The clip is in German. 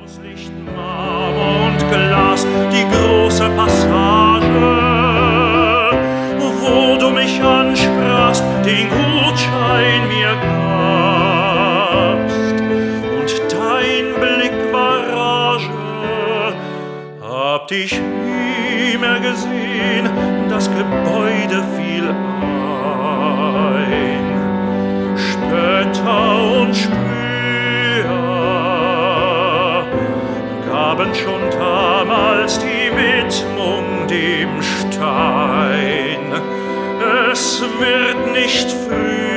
Licht, Marmor und Glas, die große Passage, wo du mich ansprachst, den Gutschein mir gabst, und dein Blick war Rage, hab dich nie mehr gesehen, das Gebäude fiel ein. Spötter und Sprüher gaben schon damals die Widmung dem Stein. Es wird nicht früher